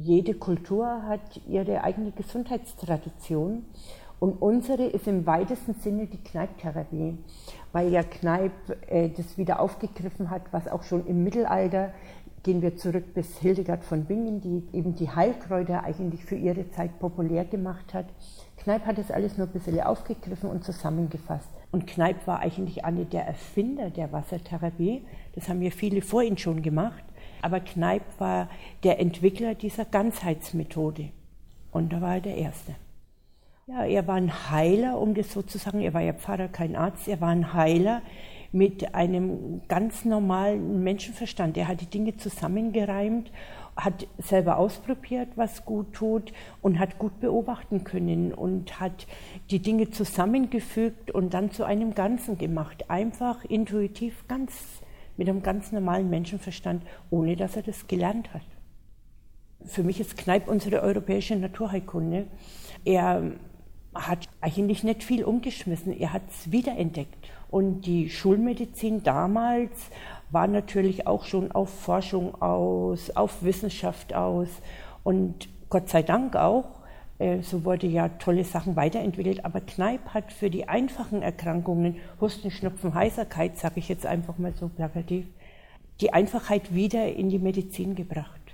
jede Kultur hat ihre eigene Gesundheitstradition und unsere ist im weitesten Sinne die Kneipptherapie, weil ja Kneipp das wieder aufgegriffen hat, was auch schon im Mittelalter, gehen wir zurück bis Hildegard von Bingen, die eben die Heilkräuter eigentlich für ihre Zeit populär gemacht hat. Kneipp hat das alles nur ein bisschen aufgegriffen und zusammengefasst. Und Kneipp war eigentlich einer der Erfinder der Wassertherapie. Das haben ja viele vor ihm schon gemacht. Aber Kneipp war der Entwickler dieser Ganzheitsmethode. Und da war er der Erste. Ja, er war ein Heiler, um das so zu sagen. Er war ja Pfarrer, kein Arzt. Er war ein Heiler mit einem ganz normalen Menschenverstand. Er hat die Dinge zusammengereimt, hat selber ausprobiert, was gut tut und hat gut beobachten können und hat die Dinge zusammengefügt und dann zu einem Ganzen gemacht. Einfach, intuitiv, mit einem ganz normalen Menschenverstand, ohne dass er das gelernt hat. Für mich ist Kneipp unsere europäische Naturheilkunde. Er hat eigentlich nicht viel umgeschmissen, er hat es wiederentdeckt. Und die Schulmedizin damals war natürlich auch schon auf Forschung aus, auf Wissenschaft aus und Gott sei Dank auch, so wurde ja tolle Sachen weiterentwickelt, aber Kneipp hat für die einfachen Erkrankungen, Husten, Schnupfen, Heiserkeit, sage ich jetzt einfach mal so plakativ, die Einfachheit wieder in die Medizin gebracht.